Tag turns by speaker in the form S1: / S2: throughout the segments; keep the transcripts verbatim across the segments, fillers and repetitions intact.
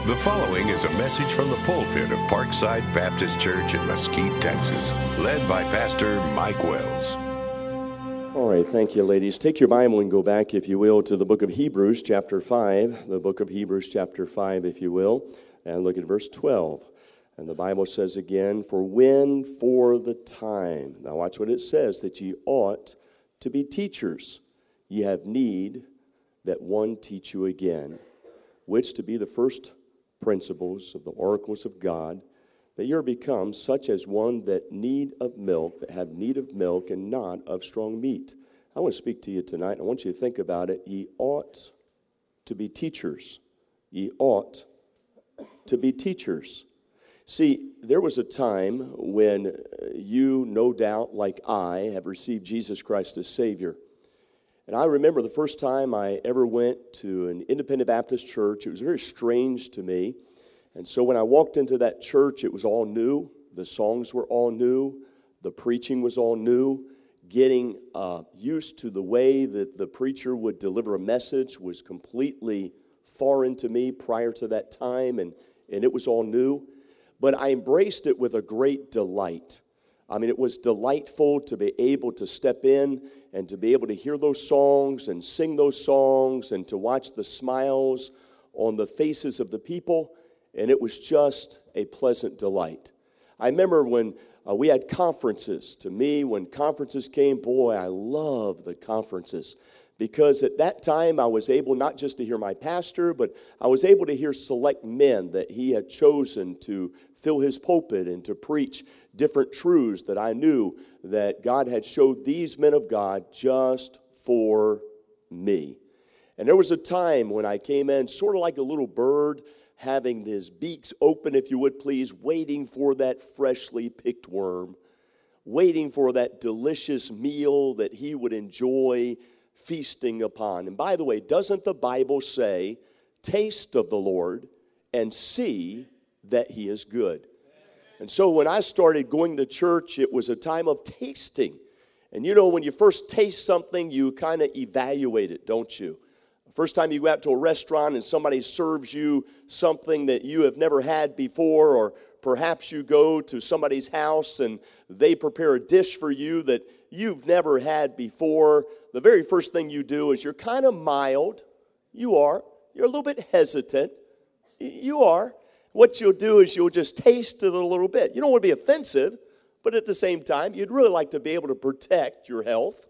S1: The following is a message from the pulpit of Parkside Baptist Church in Mesquite, Texas, led by Pastor Mike Wells.
S2: All right, thank you, ladies. Take your Bible and go back, if you will, to the book of Hebrews, chapter five. The book of Hebrews, chapter five, if you will, and look at verse twelve. And the Bible says again, "For when for the time." Now watch what it says, "that ye ought to be teachers, ye have need that one teach you again, which to be the first principles of the oracles of God, that ye are become such as one that need of milk, that have need of milk, and not of strong meat." I want to speak to you tonight. I want you to think about it. Ye ought to be teachers. Ye ought to be teachers. See, there was a time when you, no doubt, like I, have received Jesus Christ as Savior. And I remember the first time I ever went to an independent Baptist church. It was very strange to me. And so when I walked into that church, it was all new. The songs were all new. The preaching was all new. Getting uh, used to the way that the preacher would deliver a message was completely foreign to me prior to that time, and, and it was all new. But I embraced it with a great delight. I mean, it was delightful to be able to step in and to be able to hear those songs and sing those songs and to watch the smiles on the faces of the people, and it was just a pleasant delight. I remember when uh, we had conferences. To me, when conferences came, boy, I love the conferences, because at that time I was able not just to hear my pastor, but I was able to hear select men that he had chosen to fill his pulpit and to preach different truths that I knew that God had showed these men of God just for me. And there was a time when I came in sort of like a little bird, having his beaks open, if you would please, waiting for that freshly picked worm, waiting for that delicious meal that he would enjoy feasting upon. And by the way, doesn't the Bible say, "Taste of the Lord and see that he is good"? And so when I started going to church, it was a time of tasting. And you know, when you first taste something, you kind of evaluate it, don't you? The first time you go out to a restaurant and somebody serves you something that you have never had before, or perhaps you go to somebody's house and they prepare a dish for you that you've never had before, the very first thing you do is you're kind of mild. You are. You're a little bit hesitant. You are. What you'll do is you'll just taste it a little bit. You don't want to be offensive, but at the same time, you'd really like to be able to protect your health.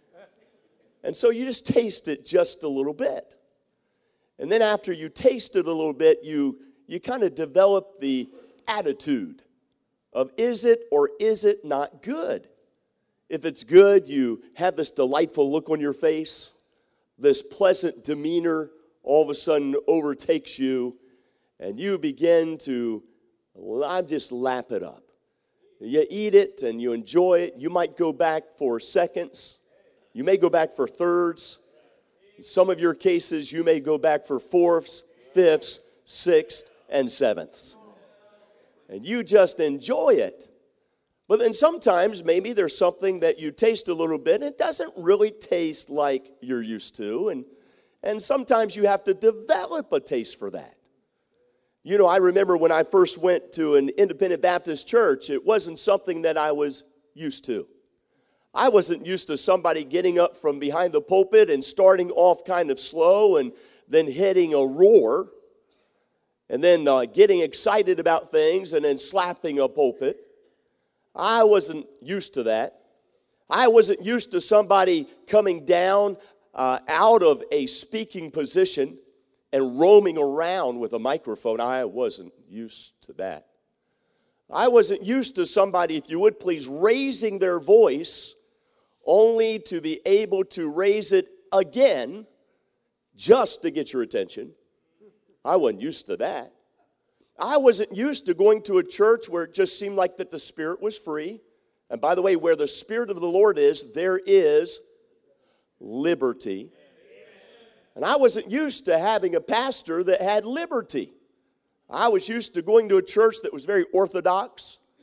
S2: And so you just taste it just a little bit. And then after you taste it a little bit, you, you kind of develop the attitude of, is it or is it not good? If it's good, you have this delightful look on your face. This pleasant demeanor all of a sudden overtakes you, and you begin to, I just lap it up. You eat it and you enjoy it. You might go back for seconds. You may go back for thirds. In some of your cases, you may go back for fourths, fifths, sixths, and sevenths. And you just enjoy it. But then sometimes maybe there's something that you taste a little bit and it doesn't really taste like you're used to. And, and sometimes you have to develop a taste for that. You know, I remember when I first went to an independent Baptist church, it wasn't something that I was used to. I wasn't used to somebody getting up from behind the pulpit and starting off kind of slow and then hitting a roar and then uh, getting excited about things and then slapping a pulpit. I wasn't used to that. I wasn't used to somebody coming down uh, out of a speaking position and roaming around with a microphone. I wasn't used to that. I wasn't used to somebody, if you would please, raising their voice only to be able to raise it again just to get your attention. I wasn't used to that. I wasn't used to going to a church where it just seemed like that the Spirit was free. And by the way, where the Spirit of the Lord is, there is liberty. And I wasn't used to having a pastor that had liberty. I was used to going to a church that was very orthodox,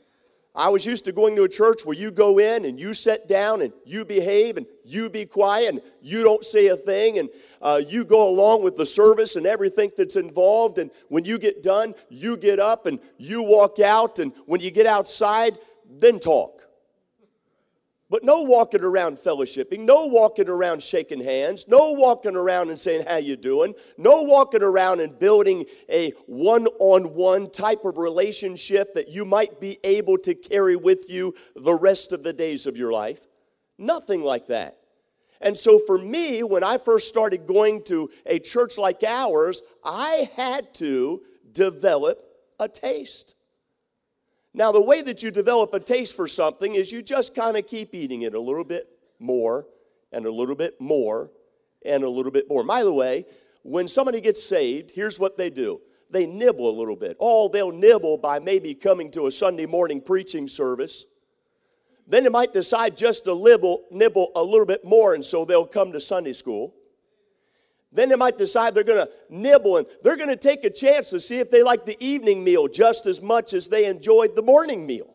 S2: I was used to going to a church where you go in and you sit down and you behave and you be quiet and you don't say a thing and uh, you go along with the service and everything that's involved. And when you get done, you get up and you walk out. And when you get outside, then talk. But no walking around fellowshipping, no walking around shaking hands, no walking around and saying, how you doing? No walking around and building a one-on-one type of relationship that you might be able to carry with you the rest of the days of your life. Nothing like that. And so for me, when I first started going to a church like ours, I had to develop a taste. Now, the way that you develop a taste for something is you just kind of keep eating it a little bit more and a little bit more and a little bit more. By the way, when somebody gets saved, here's what they do. They nibble a little bit. Oh, they'll nibble by maybe coming to a Sunday morning preaching service. Then they might decide just to nibble, nibble a little bit more, and so they'll come to Sunday school. Then they might decide they're going to nibble and they're going to take a chance to see if they like the evening meal just as much as they enjoyed the morning meal.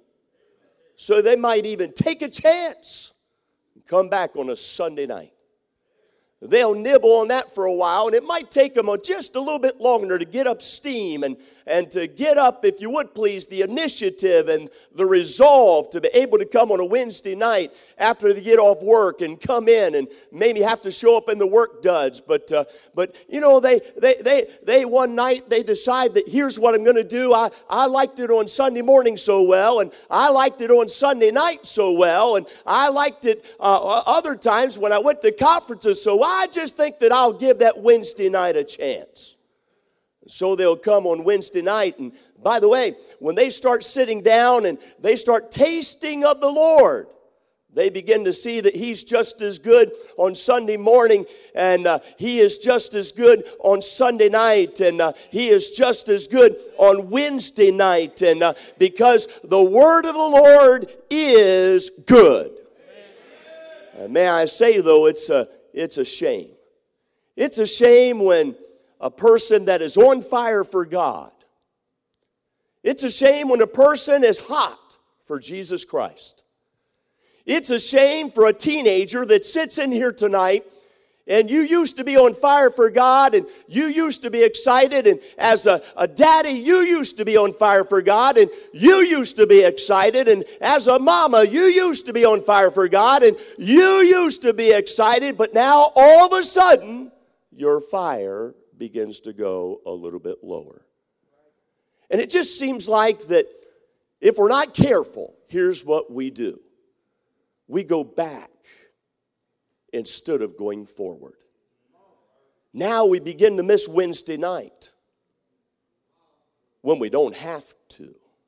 S2: So they might even take a chance and come back on a Sunday night. They'll nibble on that for a while, and it might take them just a little bit longer to get up steam and, and to get up, if you would please, the initiative and the resolve to be able to come on a Wednesday night after they get off work and come in and maybe have to show up in the work duds. But, uh, but you know, they, they, they, they one night, they decide that here's what I'm going to do. I, I liked it on Sunday morning so well, and I liked it on Sunday night so well, and I liked it uh, other times when I went to conferences so well. I just think that I'll give that Wednesday night a chance. So they'll come on Wednesday night. And by the way, when they start sitting down and they start tasting of the Lord, they begin to see that He's just as good on Sunday morning, and uh, He is just as good on Sunday night, and uh, He is just as good on Wednesday night, and uh, because the Word of the Lord is good. Uh, may I say, though, it's a It's a shame. It's a shame when a person that is on fire for God, it's a shame when a person is hot for Jesus Christ. It's a shame for a teenager that sits in here tonight and you used to be on fire for God, and you used to be excited, and as a, a daddy, you used to be on fire for God, and you used to be excited, and as a mama, you used to be on fire for God, and you used to be excited, but now all of a sudden, your fire begins to go a little bit lower. And it just seems like that if we're not careful, here's what we do. We go back instead of going forward. Now we begin to miss Wednesday night when we don't have to.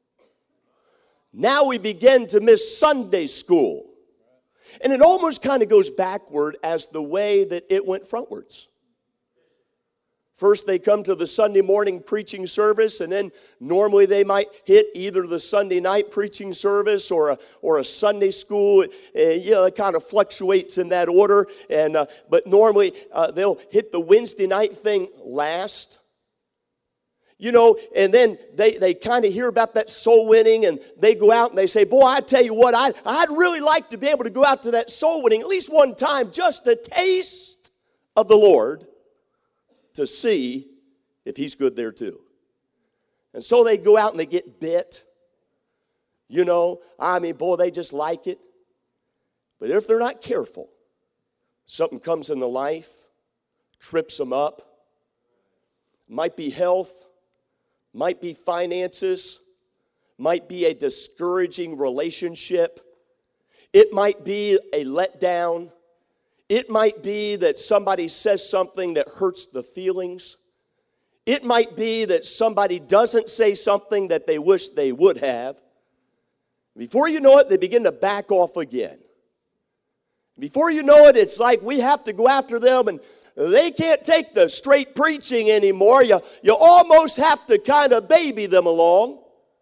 S2: Now we begin to miss Sunday school. And it almost kind of goes backward as the way that it went frontwards. First, they come to the Sunday morning preaching service, and then normally they might hit either the Sunday night preaching service or a, or a Sunday school. Uh, you know, it kind of fluctuates in that order. And uh, but normally uh, they'll hit the Wednesday night thing last. You know, and then they, they kind of hear about that soul winning, and they go out and they say, boy, I tell you what, I, I'd really like to be able to go out to that soul winning at least one time just to taste of the Lord, to see if He's good there too. And so they go out and they get bit. You know, I mean, boy, they just like it. But if they're not careful, something comes in the life, trips them up. Might be health, might be finances, might be a discouraging relationship. It might be a letdown. It might be that somebody says something that hurts the feelings. It might be that somebody doesn't say something that they wish they would have. Before you know it, they begin to back off again. Before you know it, it's like we have to go after them, and they can't take the straight preaching anymore. You, you almost have to kind of baby them along.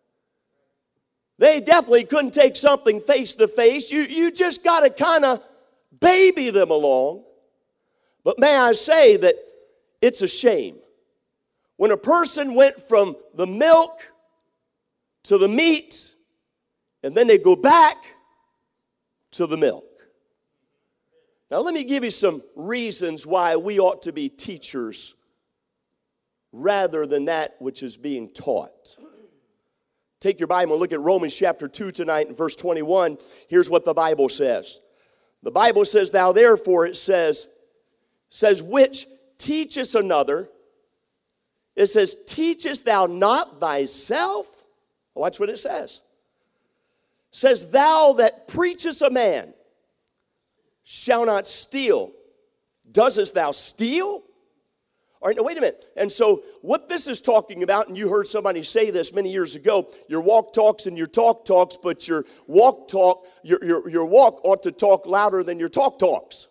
S2: They definitely couldn't take something face to face. You, you just got to kind of baby them along. But may I say that it's a shame when a person went from the milk to the meat and then they go back to the milk. Now let me give you some reasons why we ought to be teachers rather than that which is being taught. Take your Bible and look at Romans chapter two tonight in verse twenty-one. Here's what the Bible says. The Bible says, thou therefore, it says, says, which teachest another. It says, teachest thou not thyself? Watch what it says. It says, thou that preachest a man shall not steal. Doesn't thou steal? All right, now wait a minute. And so what this is talking about, and you heard somebody say this many years ago, your walk talks and your talk talks, but your walk talk, your, your, your walk ought to talk louder than your talk talks.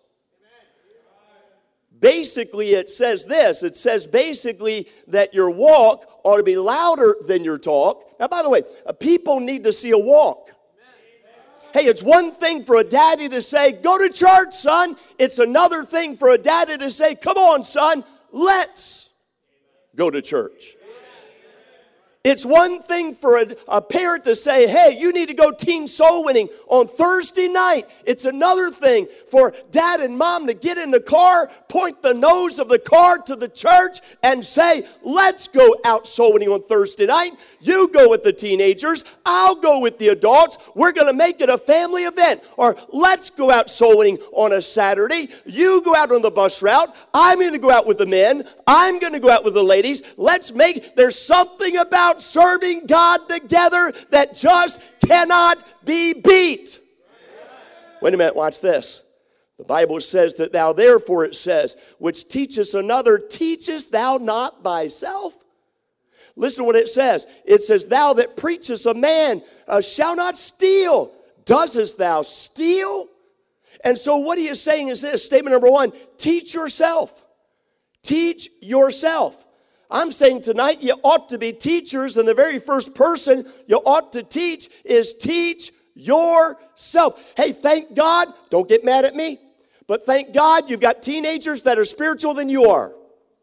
S2: Basically, it says this. It says basically that your walk ought to be louder than your talk. Now, by the way, people need to see a walk. Hey, it's one thing for a daddy to say, go to church, son. It's another thing for a daddy to say, come on, son. Let's go to church. It's one thing for a, a parent to say, hey, you need to go teen soul winning on Thursday night. It's another thing for dad and mom to get in the car, point the nose of the car to the church, and say, let's go out soul winning on Thursday night. You go with the teenagers. I'll go with the adults. We're going to make it a family event. Or let's go out soul winning on a Saturday. You go out on the bus route. I'm going to go out with the men. I'm going to go out with the ladies. Let's make, there's something about serving God together that just cannot be beat. Wait a minute, watch this. The Bible says that thou therefore, it says, which teachest another, teachest thou not thyself? Listen to what it says. It says, thou that preachest a man uh, shall not steal. Doesn't thou steal? And so what he is saying is this, statement number one, teach yourself. Teach yourself. I'm saying tonight you ought to be teachers, and the very first person you ought to teach is teach yourself. Hey, thank God, don't get mad at me, but thank God you've got teenagers that are spiritual than you are.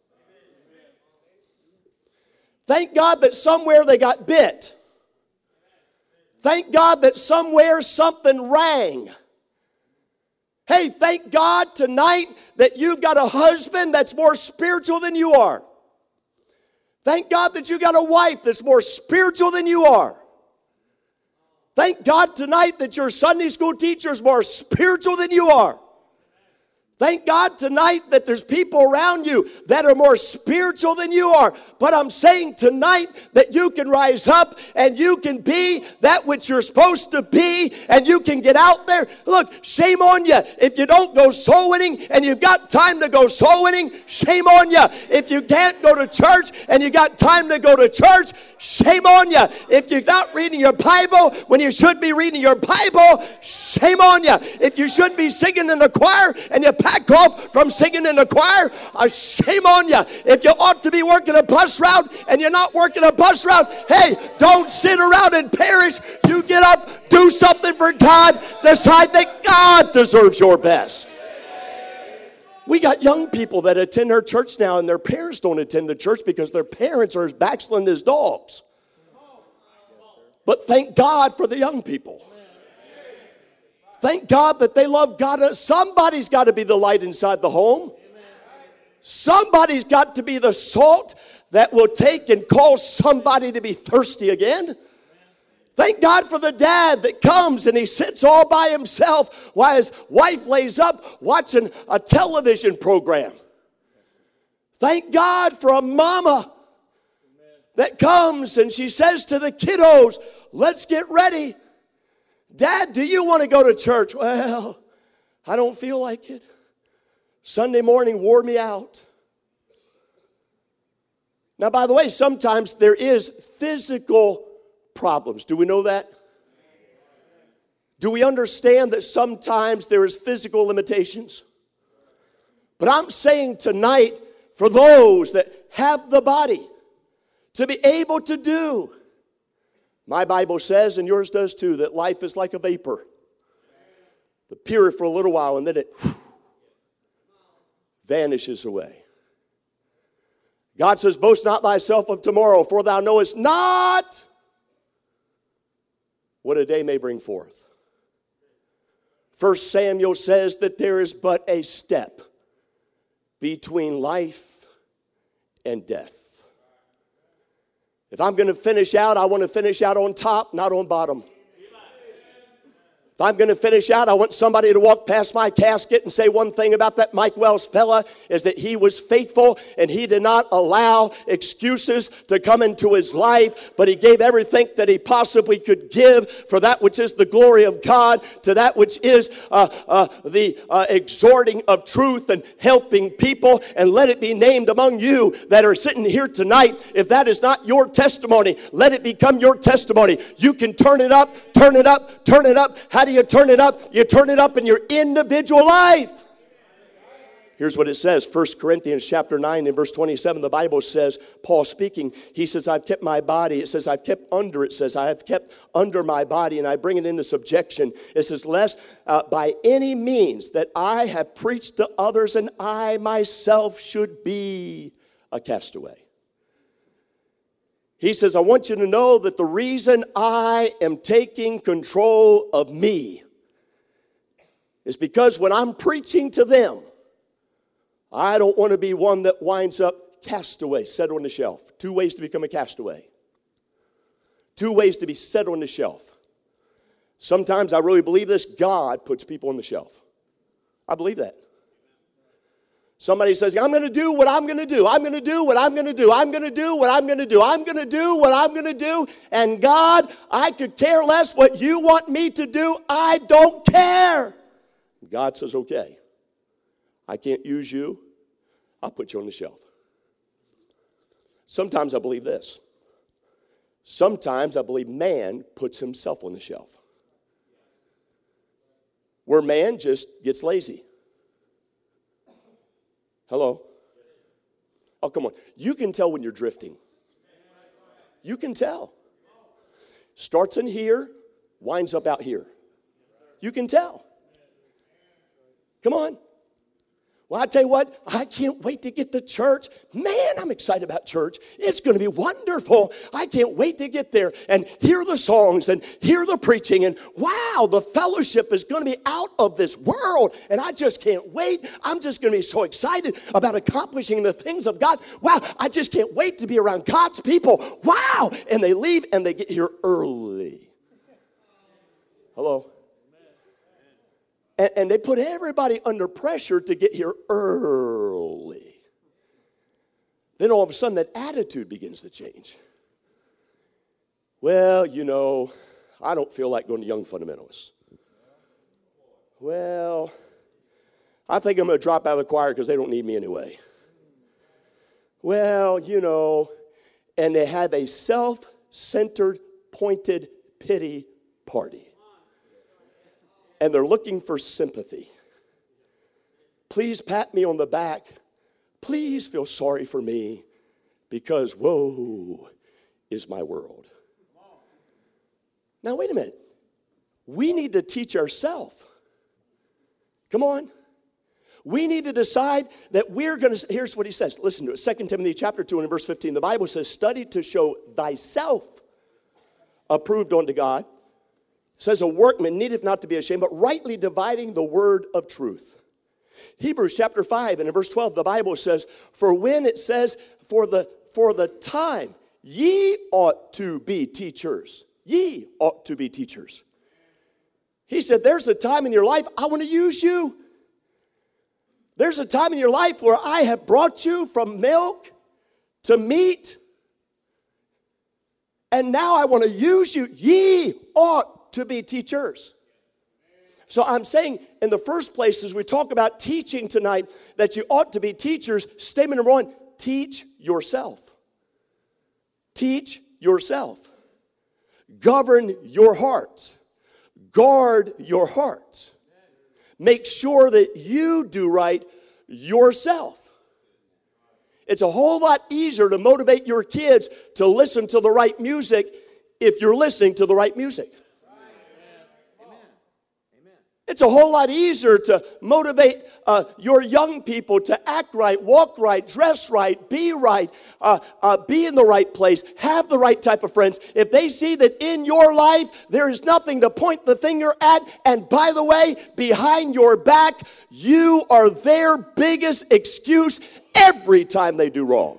S2: Thank God that somewhere they got bit. Thank God that somewhere something rang. Hey, thank God tonight that you've got a husband that's more spiritual than you are. Thank God that you got a wife that's more spiritual than you are. Thank God tonight that your Sunday school teacher is more spiritual than you are. Thank God tonight that there's people around you that are more spiritual than you are. But I'm saying tonight that you can rise up and you can be that which you're supposed to be, and you can get out there. Look, shame on you if you don't go soul winning and you've got time to go soul winning. Shame on you if you can't go to church and you got time to go to church. Shame on you if you're not reading your Bible when you should be reading your Bible. Shame on you if you should be singing in the choir and you back off from singing in the choir. Uh, shame on you if you ought to be working a bus route and you're not working a bus route. Hey, don't sit around and perish. You get up, do something for God, decide that God deserves your best. We got young people that attend our church now, and their parents don't attend the church because their parents are as backslidden as dogs. But thank God for the young people. Thank God that they love God. Somebody's got to be the light inside the home. Somebody's got to be the salt that will take and cause somebody to be thirsty again. Thank God for the dad that comes and he sits all by himself while his wife lays up watching a television program. Thank God for a mama that comes and she says to the kiddos, let's get ready. Dad, do you want to go to church? Well, I don't feel like it. Sunday morning wore me out. Now, by the way, sometimes there is physical problems. Do we know that? Do we understand that sometimes there is physical limitations? But I'm saying tonight, for those that have the body to be able to do, my Bible says, and yours does too, that life is like a vapor. The period for a little while, and then it whew, vanishes away. God says, boast not thyself of tomorrow, for thou knowest not what a day may bring forth. First Samuel says that there is but a step between life and death. If I'm going to finish out, I want to finish out on top, not on bottom. If I'm going to finish out, I want somebody to walk past my casket and say one thing about that Mike Wells fella is that he was faithful and he did not allow excuses to come into his life, but he gave everything that he possibly could give for that which is the glory of God, to that which is uh, uh, the uh, exhorting of truth and helping people. And let it be named among you that are sitting here tonight. If that is not your testimony, let it become your testimony. You can turn it up, turn it up, turn it up. How do you turn it up? You turn it up in your individual life. Here's what it says, First Corinthians chapter nine and verse twenty-seven. The Bible says, Paul speaking, he says, I've kept my body. It says, I've kept under. It says, I have kept under my body, and I bring it into subjection. It says, lest uh, by any means that I have preached to others and I myself should be a castaway. He says, I want you to know that the reason I am taking control of me is because when I'm preaching to them, I don't want to be one that winds up castaway, set on the shelf. Two ways to become a castaway. Two ways to be set on the shelf. Sometimes I really believe this, God puts people on the shelf. I believe that. Somebody says, I'm going to do what I'm going to do. I'm going to do what I'm going to do. I'm going to do what I'm going to do. I'm going to do what I'm going to do. And God, I could care less what you want me to do. I don't care. God says, okay, I can't use you. I'll put you on the shelf. Sometimes I believe this. Sometimes I believe man puts himself on the shelf. Where man just gets lazy. Hello? Oh, come on. You can tell when you're drifting. You can tell. Starts in here, winds up out here. You can tell. Come on. Well, I tell you what, I can't wait to get to church. Man, I'm excited about church. It's going to be wonderful. I can't wait to get there and hear the songs and hear the preaching. And wow, the fellowship is going to be out of this world. And I just can't wait. I'm just going to be so excited about accomplishing the things of God. Wow, I just can't wait to be around God's people. Wow. And they leave and they get here early. Hello? And they put everybody under pressure to get here early. Then all of a sudden that attitude begins to change. Well, you know, I don't feel like going to Young Fundamentalists. Well, I think I'm going to drop out of the choir because they don't need me anyway. Well, you know, and they have a self-centered, pointed pity party. And they're looking for sympathy. Please pat me on the back. Please feel sorry for me because woe is my world. Now, wait a minute. We need to teach ourselves. Come on. We need to decide that we're going to, here's what he says. Listen to it. Second Timothy chapter two and verse fifteen. The Bible says, study to show thyself approved unto God. It says a workman needeth not to be ashamed, but rightly dividing the word of truth. Hebrews chapter five and in verse twelve, the Bible says, for when it says, for the, for the time, ye ought to be teachers. Ye ought to be teachers. He said, there's a time in your life I want to use you. There's a time in your life where I have brought you from milk to meat. And now I want to use you. Ye ought to be teachers. So I'm saying in the first place, as we talk about teaching tonight, that you ought to be teachers. Statement number one, teach yourself. Teach yourself. Govern your heart. Guard your heart. Make sure that you do right yourself. It's a whole lot easier to motivate your kids to listen to the right music if you're listening to the right music. It's a whole lot easier to motivate uh, your young people to act right, walk right, dress right, be right, uh, uh, be in the right place, have the right type of friends. If they see that in your life there is nothing to point the finger at, and by the way, behind your back, you are their biggest excuse every time they do wrong.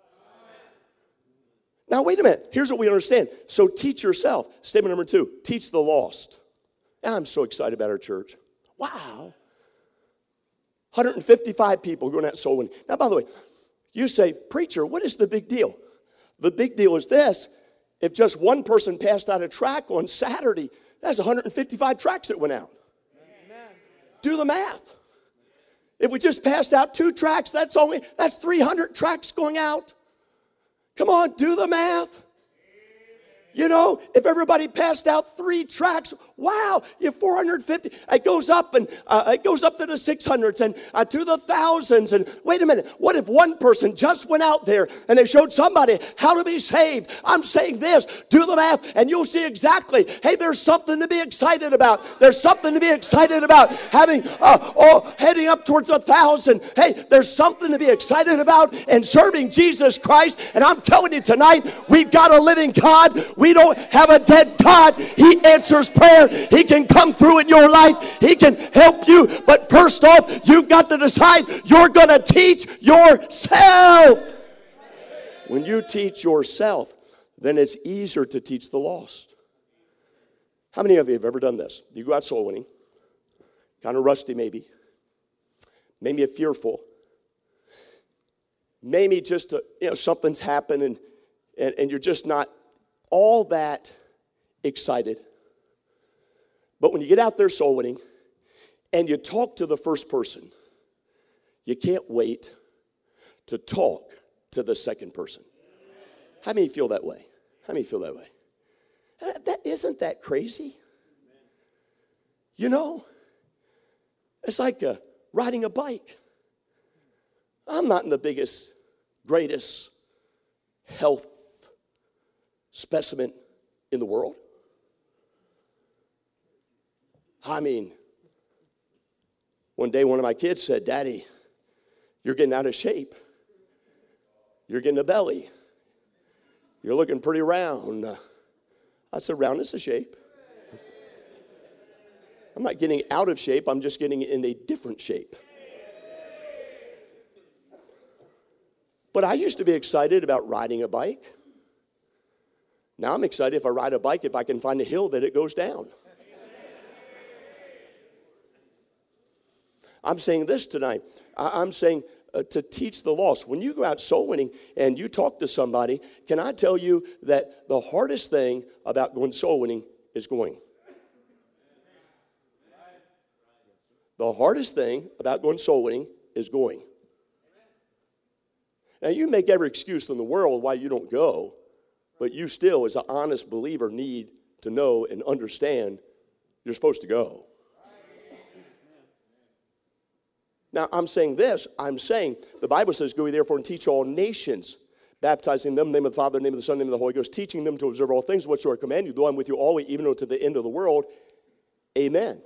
S2: Now, wait a minute. Here's what we understand. So teach yourself. Statement number two, teach the lost. I'm so excited about our church. Wow. one hundred fifty-five people going out soul winning. Now, by the way, you say, preacher, what is the big deal? The big deal is this. If just one person passed out a tract on Saturday, that's one hundred fifty-five tracts that went out. Amen. Do the math. If we just passed out two tracts, that's only, that's three hundred tracts going out. Come on, do the math. You know, if everybody passed out three tracts, wow, you have four hundred fifty. It goes up and uh, it goes up to the six hundreds and uh, to the thousands. And wait a minute, what if one person just went out there and they showed somebody how to be saved? I'm saying this, do the math, and you'll see exactly. Hey, there's something to be excited about. There's something to be excited about having, uh, oh, heading up towards a thousand. Hey, there's something to be excited about in serving Jesus Christ. And I'm telling you tonight, we've got a living God. We don't have a dead God. He answers prayer. He can come through in your life. He can help you. But first off, you've got to decide you're going to teach yourself. When you teach yourself, then it's easier to teach the lost. How many of you have ever done this? You go out soul winning, kind of rusty maybe, maybe fearful, maybe just a, you know, something's happened and, and, and you're just not all that excited. But when you get out there soul winning and you talk to the first person, you can't wait to talk to the second person. How many feel that way? How many feel that way? That, isn't that crazy? You know, it's like uh, riding a bike. I'm not in the biggest, greatest health specimen in the world. I mean, one day one of my kids said, Daddy, you're getting out of shape. You're getting a belly. You're looking pretty round. I said, round is a shape. I'm not getting out of shape. I'm just getting in a different shape. But I used to be excited about riding a bike. Now I'm excited if I ride a bike, if I can find a hill that it goes down. I'm saying this tonight. I'm saying uh, to teach the lost. When you go out soul winning and you talk to somebody, can I tell you that the hardest thing about going soul winning is going? The hardest thing about going soul winning is going. Now you make every excuse in the world why you don't go. But you still, as an honest believer, need to know and understand you're supposed to go. Now, I'm saying this. I'm saying, the Bible says, go ye therefore and teach all nations, baptizing them in the name of the Father, in the name of the Son, in the name of the Holy Ghost, teaching them to observe all things whatsoever I command you. Though I'm with you always, even unto the end of the world. Amen.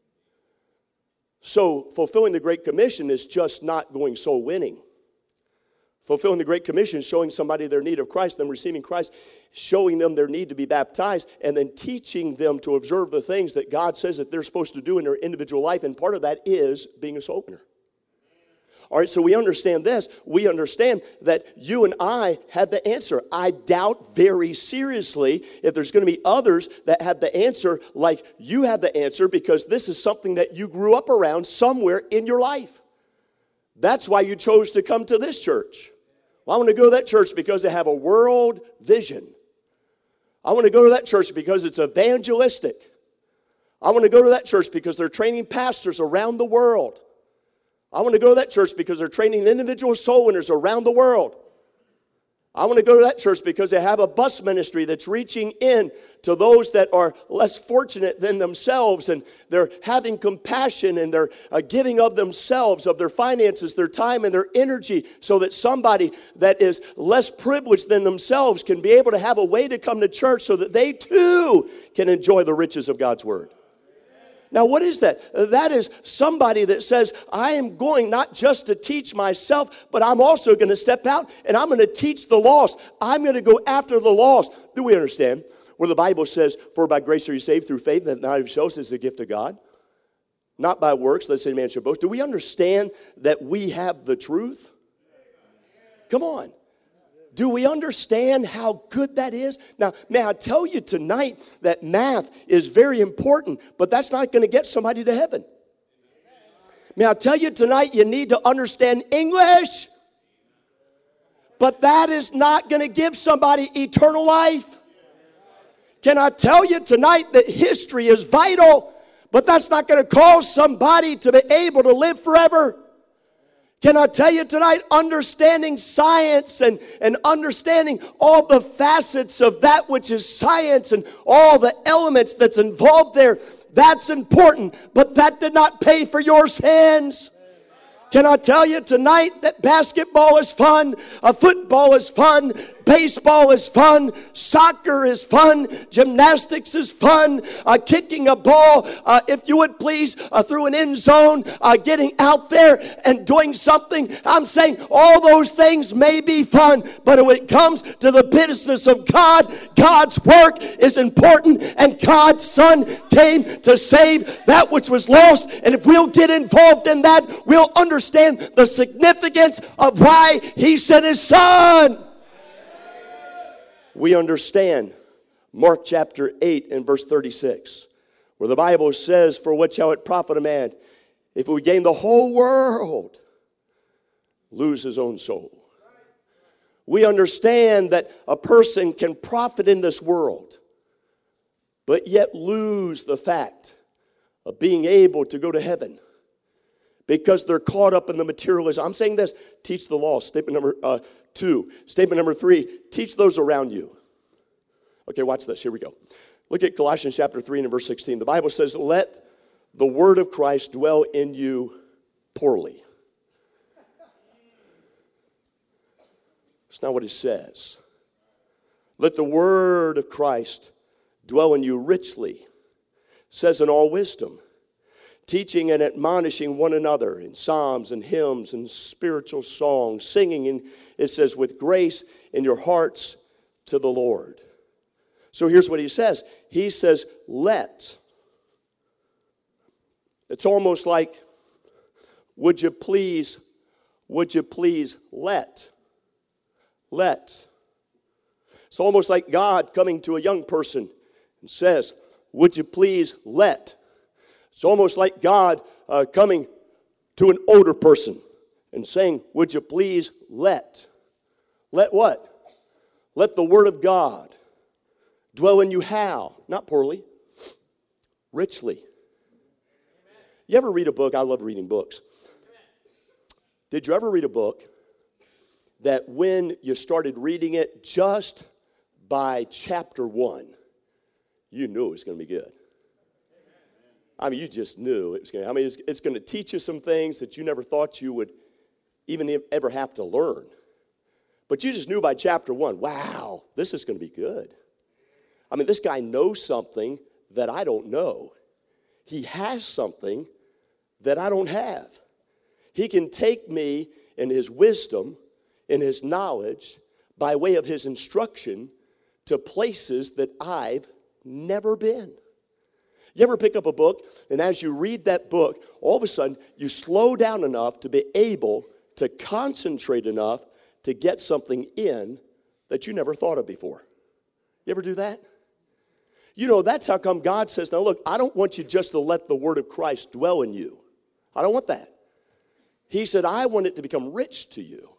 S2: So, fulfilling the Great Commission is just not going soul winning. Fulfilling the Great Commission, showing somebody their need of Christ, them receiving Christ, showing them their need to be baptized, and then teaching them to observe the things that God says that they're supposed to do in their individual life, and part of that is being a soul winner. All right, so we understand this. We understand that you and I have the answer. I doubt very seriously if there's going to be others that have the answer like you have the answer, because this is something that you grew up around somewhere in your life. That's why you chose to come to this church. Well, I want to go to that church because they have a world vision. I want to go to that church because it's evangelistic. I want to go to that church because they're training pastors around the world. I want to go to that church because they're training individual soul winners around the world. I want to go to that church because they have a bus ministry that's reaching in to those that are less fortunate than themselves, and they're having compassion, and they're uh, giving of themselves, of their finances, their time, and their energy, so that somebody that is less privileged than themselves can be able to have a way to come to church so that they too can enjoy the riches of God's Word. Now, what is that? That is somebody that says, I am going not just to teach myself, but I'm also going to step out and I'm going to teach the lost. I'm going to go after the lost. Do we understand? Where the Bible says, for by grace are you saved through faith, that not of yourselves is the gift of God, not by works, lest any man should boast. Do we understand that we have the truth? Come on. Do we understand how good that is? Now, may I tell you tonight that math is very important, but that's not going to get somebody to heaven. May I tell you tonight you need to understand English, but that is not going to give somebody eternal life. Can I tell you tonight that history is vital, but that's not going to cause somebody to be able to live forever? Can I tell you tonight, understanding science and, and understanding all the facets of that which is science and all the elements that's involved there, that's important, but that did not pay for your sins. Can I tell you tonight that basketball is fun, uh, football is fun, baseball is fun, soccer is fun, gymnastics is fun, uh, kicking a ball, uh, if you would please, uh, through an end zone, uh, getting out there and doing something. I'm saying all those things may be fun, but when it comes to the business of God, God's work is important, and God's Son came to save that which was lost. And if we'll get involved in that, we'll understand the significance of why He sent His Son. We understand Mark chapter eight and verse thirty-six, where the Bible says, for what shall it profit a man if we gain the whole world, lose his own soul? We understand that a person can profit in this world, but yet lose the fact of being able to go to heaven, because they're caught up in the materialism. I'm saying this, teach the lost. Statement number uh, two. Statement number three, teach those around you. Okay, watch this. Here we go. Look at Colossians chapter three and verse sixteen. The Bible says, let the word of Christ dwell in you poorly. That's not what it says. Let the word of Christ dwell in you richly. It says in all wisdom, teaching and admonishing one another in psalms and hymns and spiritual songs, singing, and it says, with grace in your hearts to the Lord. So here's what he says. He says, let. It's almost like, would you please, would you please let? Let. It's almost like God coming to a young person and says, would you please let? It's almost like God uh, coming to an older person and saying, would you please let? Let what? Let the word of God dwell in you how? Not poorly. Richly. You ever read a book? I love reading books. Did you ever read a book that when you started reading it, just by chapter one, you knew it was going to be good? I mean, you just knew it was going to. I mean, it's, it's going to teach you some things that you never thought you would even ever have to learn. But you just knew by chapter one, wow, this is going to be good. I mean, this guy knows something that I don't know. He has something that I don't have. He can take me in his wisdom, in his knowledge, by way of his instruction to places that I've never been. You ever pick up a book, and as you read that book, all of a sudden, you slow down enough to be able to concentrate enough to get something in that you never thought of before. You ever do that? You know, that's how come God says, now look, I don't want you just to let the word of Christ dwell in you. I don't want that. He said, I want it to become rich to you.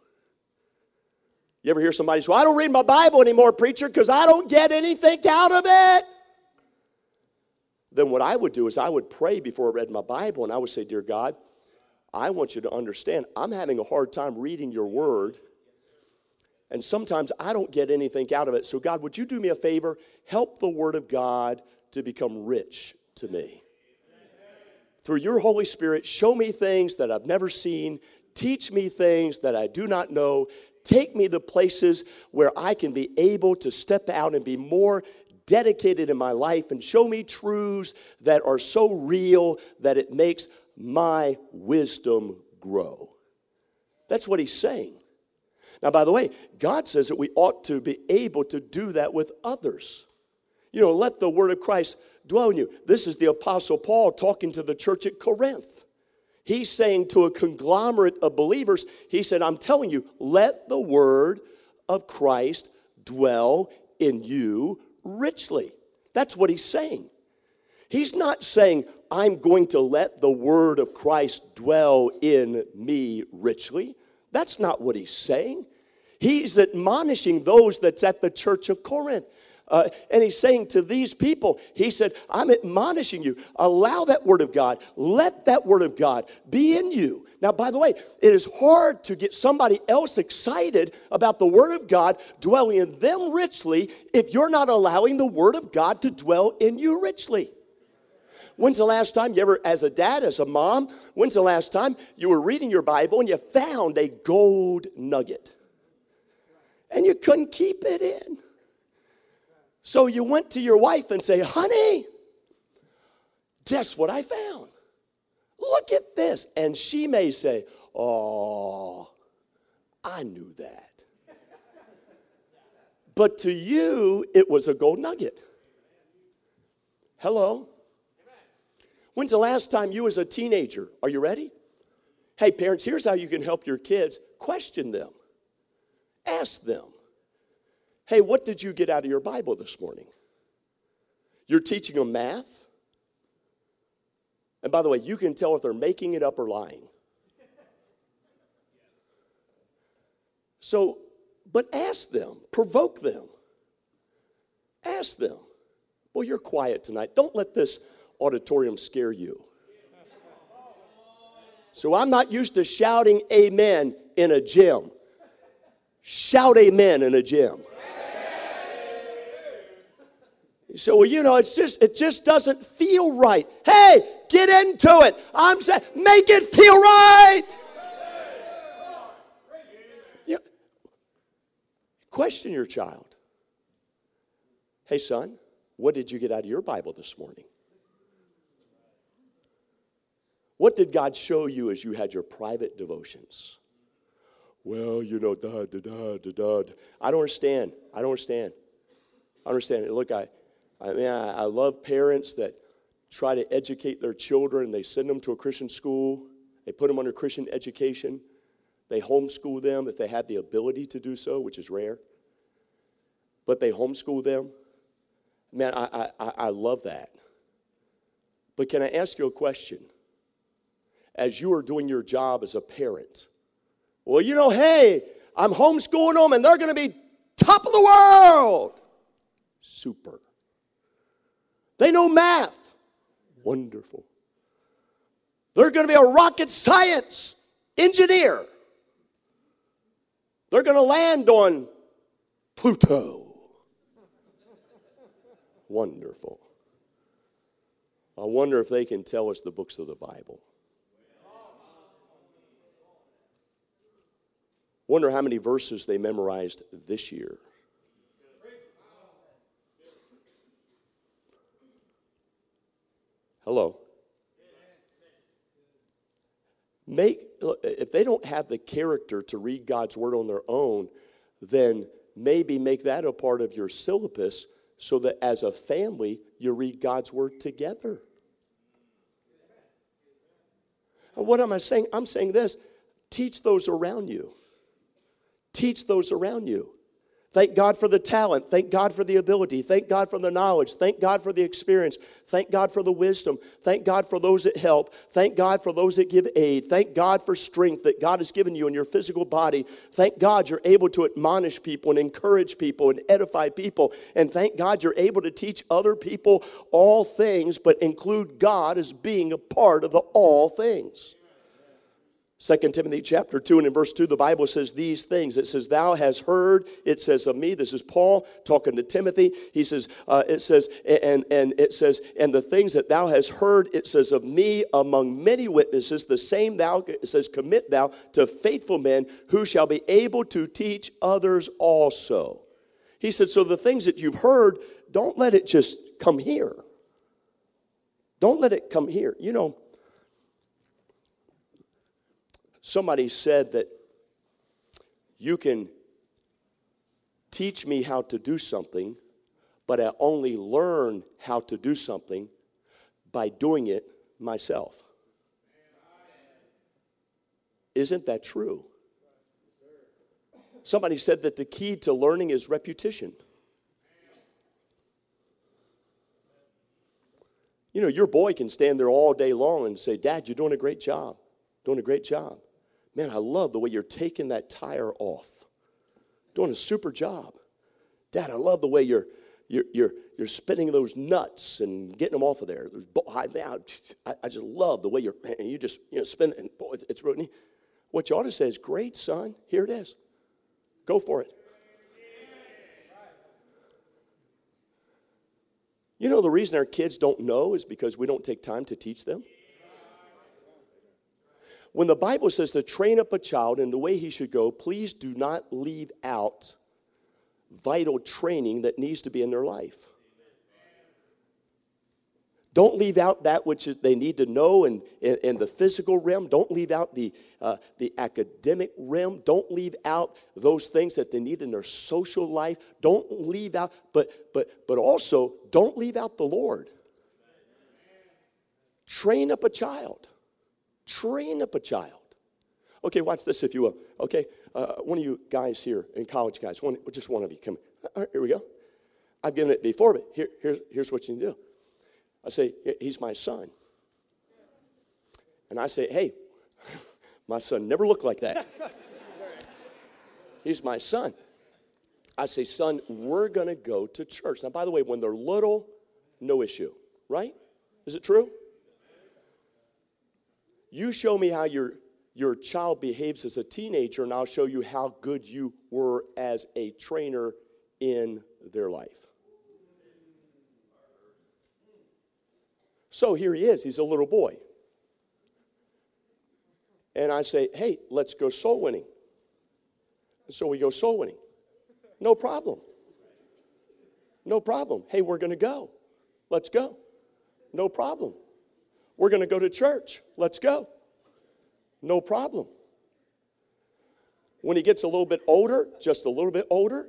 S2: You ever hear somebody say, well, I don't read my Bible anymore, preacher, because I don't get anything out of it? Then what I would do is I would pray before I read my Bible, and I would say, dear God, I want you to understand I'm having a hard time reading your word, and sometimes I don't get anything out of it. So God, would you do me a favor? Help the word of God to become rich to me. Through your Holy Spirit, show me things that I've never seen. Teach me things that I do not know. Take me to places where I can be able to step out and be more dedicated in my life and show me truths that are so real that it makes my wisdom grow. That's what he's saying. Now, by the way, God says that we ought to be able to do that with others. You know, let the word of Christ dwell in you. This is the Apostle Paul talking to the church at Corinth. He's saying to a conglomerate of believers, he said, I'm telling you, let the word of Christ dwell in you richly. That's what he's saying. He's not saying, I'm going to let the word of Christ dwell in me richly. That's not what he's saying. He's admonishing those that's at the church of Corinth. Uh, and he's saying to these people, he said, I'm admonishing you. Allow that word of God. Let that word of God be in you. Now, by the way, it is hard to get somebody else excited about the word of God dwelling in them richly if you're not allowing the word of God to dwell in you richly. When's the last time you ever, as a dad, as a mom, when's the last time you were reading your Bible and you found a gold nugget? And you couldn't keep it in. So you went to your wife and say, honey, guess what I found? Look at this. And she may say, oh, I knew that. But to you, it was a gold nugget. Hello? When's the last time you as a teenager, are you ready? Hey, parents, here's how you can help your kids. Question them. Ask them. Hey, what did you get out of your Bible this morning? You're teaching them math. And by the way, you can tell if they're making it up or lying. So, but ask them. Provoke them. Ask them. Well, you're quiet tonight. Don't let this auditorium scare you. So I'm not used to shouting amen in a gym. Shout amen in a gym. So, well, you know, it's just it just doesn't feel right. Hey, get into it. I'm saying, make it feel right. Yeah. Question your child. Hey, son, what did you get out of your Bible this morning? What did God show you as you had your private devotions? Well, you know, da, da, da, da, da. I don't understand. I don't understand. I understand. Look, I, I mean, I, I love parents that try to educate their children. They send them to a Christian school. They put them under Christian education. They homeschool them if they have the ability to do so, which is rare. But they homeschool them. Man, I, I, I love that. But can I ask you a question? As you are doing your job as a parent, well, you know, hey, I'm homeschooling them and they're going to be top of the world. Super. They know math. Wonderful. They're going to be a rocket science engineer. They're going to land on Pluto. Wonderful. I wonder if they can tell us the books of the Bible. Wonder how many verses they memorized this year. Hello. Make, if they don't have the character to read God's word on their own, then maybe make that a part of your syllabus so that as a family, you read God's word together. And what am I saying? I'm saying this. Teach those around you. Teach those around you. Thank God for the talent. Thank God for the ability. Thank God for the knowledge. Thank God for the experience. Thank God for the wisdom. Thank God for those that help. Thank God for those that give aid. Thank God for strength that God has given you in your physical body. Thank God you're able to admonish people and encourage people and edify people. And thank God you're able to teach other people all things, but include God as being a part of the all things. Second Timothy chapter two and in verse two, the Bible says these things. It says, thou hast heard, it says of me. This is Paul talking to Timothy. He says, uh, it says, and, and it says, and the things that thou hast heard, it says of me among many witnesses, the same thou, it says, commit thou to faithful men who shall be able to teach others also. He said, so the things that you've heard, don't let it just come here. Don't let it come here. You know, somebody said that you can teach me how to do something, but I only learn how to do something by doing it myself. Isn't that true? Somebody said that the key to learning is repetition. You know, your boy can stand there all day long and say, Dad, you're doing a great job. Doing a great job. Man, I love the way you're taking that tire off. Doing a super job. Dad, I love the way you're you're you're, you're spinning those nuts and getting them off of there. Those, I, I just love the way you're, man, you just, you know, spin it. And boy, it's really neat. What you ought to say is, great, son. Here it is. Go for it. You know, the reason our kids don't know is because we don't take time to teach them. When the Bible says to train up a child in the way he should go, please do not leave out vital training that needs to be in their life. Don't leave out that which is, they need to know in, in, in the physical realm. Don't leave out the, uh, the academic realm. Don't leave out those things that they need in their social life. Don't leave out, but, but, but also don't leave out the Lord. Train up a child. Train up a child. Okay, watch this if you will. Okay, uh, one of you guys here, in college guys, one, just one of you, come here. All right, here we go. I've given it before, but here, here, here's what you need to do. I say, he's my son. And I say, hey, my son never looked like that. He's my son. I say, son, we're going to go to church. Now, by the way, when they're little, no issue, right? Is it true? You show me how your, your child behaves as a teenager, and I'll show you how good you were as a trainer in their life. So here he is. He's a little boy. And I say, hey, let's go soul winning. And so we go soul winning. No problem. No problem. Hey, we're going to go. Let's go. No problem. We're going to go to church. Let's go. No problem. When he gets a little bit older, just a little bit older,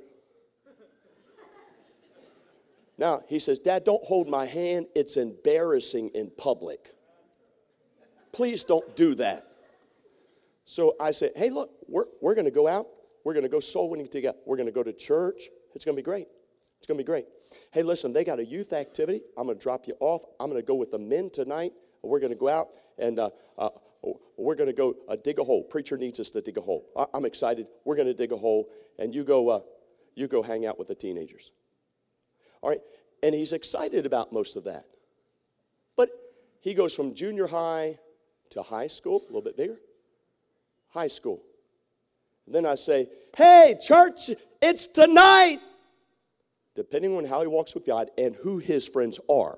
S2: now, he says, Dad, don't hold my hand. It's embarrassing in public. Please don't do that. So I say, hey, look, we're, we're going to go out. We're going to go soul winning together. We're going to go to church. It's going to be great. It's going to be great. Hey, listen, they got a youth activity. I'm going to drop you off. I'm going to go with the men tonight. We're going to go out, and uh, uh, we're going to go uh, dig a hole. Preacher needs us to dig a hole. I- I'm excited. We're going to dig a hole, and you go, uh, you go hang out with the teenagers. All right, and he's excited about most of that. But he goes from junior high to high school, a little bit bigger, high school. And then I say, hey, church, it's tonight. Depending on how he walks with God and who his friends are.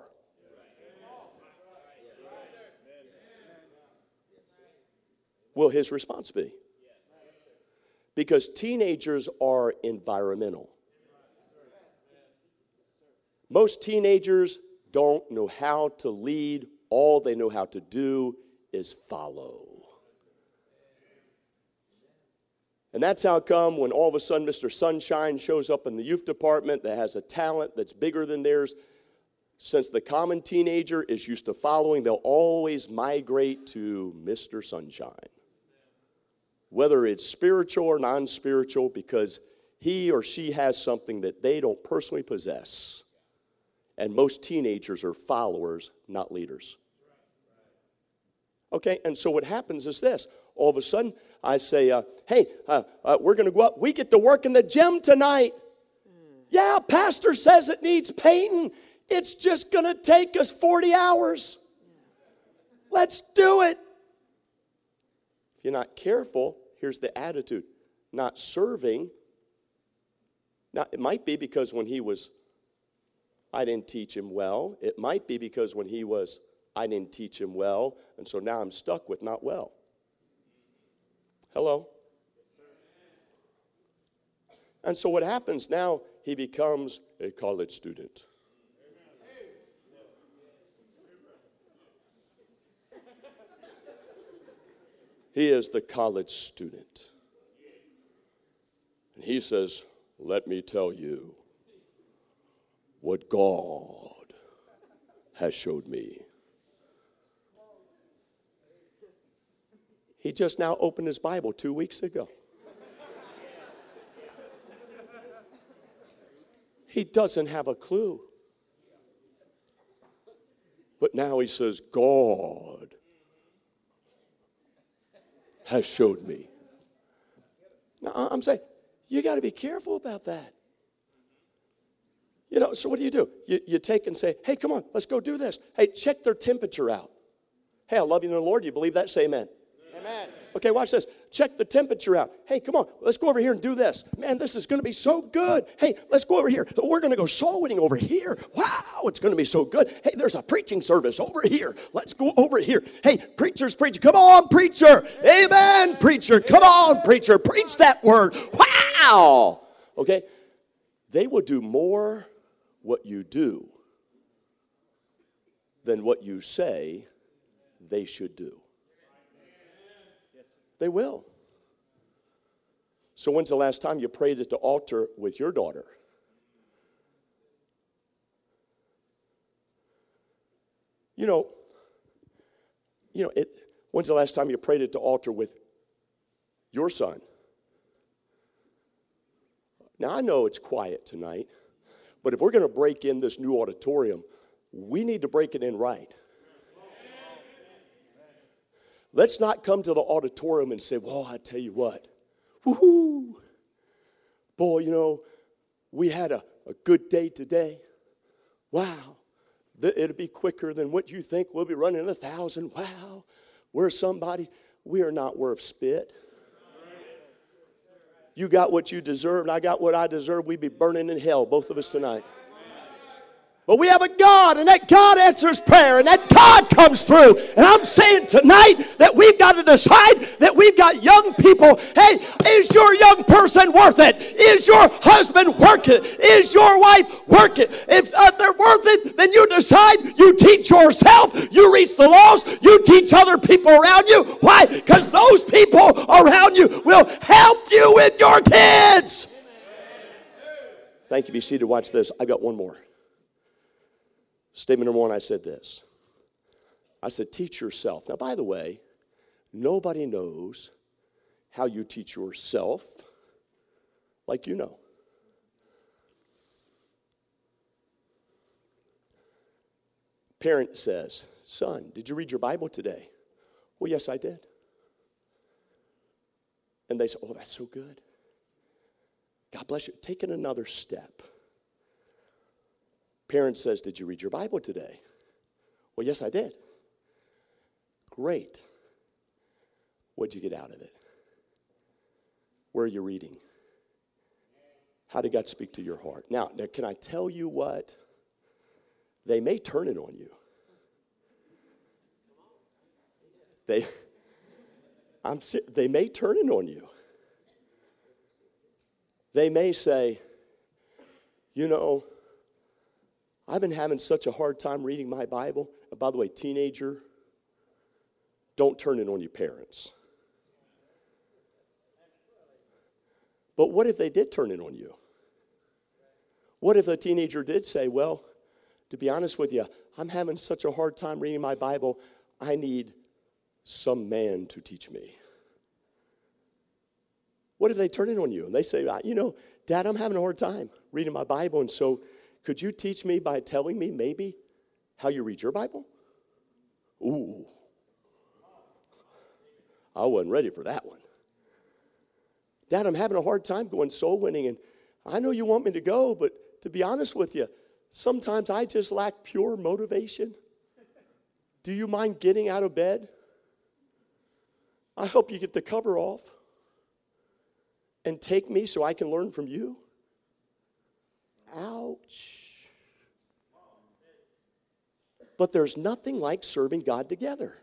S2: Will his response be? Because teenagers are environmental. Most teenagers don't know how to lead. All they know how to do is follow. And that's how come when all of a sudden Mister Sunshine shows up in the youth department that has a talent that's bigger than theirs, since the common teenager is used to following, they'll always migrate to Mister Sunshine. Whether it's spiritual or non-spiritual, because he or she has something that they don't personally possess. And most teenagers are followers, not leaders. Okay, and so what happens is this. All of a sudden, I say, uh, hey, uh, uh, we're going to go up. We get to work in the gym tonight. Yeah, pastor says it needs painting. It's just going to take us forty hours. Let's do it. If you're not careful, here's the attitude. Not serving. Now, it might be because when he was, I didn't teach him well. It might be because when he was, I didn't teach him well, and so now I'm stuck with not well. Hello? And so what happens now, he becomes a college student. He is the college student. And he says, let me tell you what God has showed me. He just now opened his Bible two weeks ago. He doesn't have a clue. But now he says, God has showed me. Now, I'm saying, you got to be careful about that. You know, so what do you do? You, you take and say, hey, come on, let's go do this. Hey, check their temperature out. Hey, I love you in the Lord. Do you believe that? Say amen. Amen. Okay, watch this. Check the temperature out. Hey, come on, let's go over here and do this. Man, this is going to be so good. Hey, let's go over here. We're going to go soul winning over here. Wow, it's going to be so good. Hey, there's a preaching service over here. Let's go over here. Hey, preachers, preach. Come on, preacher. Amen, preacher. Come on, preacher. Preach that word. Wow. Okay, they will do more what you do than what you say they should do. They will. So when's the last time you prayed at the altar with your daughter? You know, you know, it, when's the last time you prayed at the altar with your son? Now, I know it's quiet tonight, but if we're going to break in this new auditorium, we need to break it in right. Let's not come to the auditorium and say, well, I tell you what, woohoo, boy, you know, we had a, a good day today. Wow, th- it'll be quicker than what you think. We'll be running a thousand. Wow, we're somebody. We are not worth spit. You got what you deserved, I got what I deserve. We'd be burning in hell, both of us tonight. But we have a God, and that God answers prayer, and that God comes through. And I'm saying tonight that we've got to decide that we've got young people. Hey, is your young person worth it? Is your husband worth it? Is your wife worth it? If uh, they're worth it, then you decide, you teach yourself, you reach the lost, you teach other people around you. Why? Because those people around you will help you with your kids. Thank you. Be seated. Watch this. I got one more. Statement number one, I said this. I said, teach yourself. Now, by the way, nobody knows how you teach yourself like you know. Parent says, son, did you read your Bible today? Well, yes, I did. And they say, oh, that's so good. God bless you. Take it another step. Parent says, did you read your Bible today? Well, yes, I did. Great. What'd you get out of it? Where are you reading? How did God speak to your heart? Now, now, can I tell you what? They may turn it on you. They, I'm, they may turn it on you. They may say, you know, I've been having such a hard time reading my Bible. And by the way, teenager, don't turn it on your parents. But what if they did turn it on you? What if a teenager did say, well, to be honest with you, I'm having such a hard time reading my Bible, I need some man to teach me. What if they turn it on you and they say, you know, Dad, I'm having a hard time reading my Bible, and so could you teach me by telling me maybe how you read your Bible? Ooh. I wasn't ready for that one. Dad, I'm having a hard time going soul winning, and I know you want me to go, but to be honest with you, sometimes I just lack pure motivation. Do you mind getting out of bed? I hope you get the cover off and take me so I can learn from you. Ouch. But there's nothing like serving God together.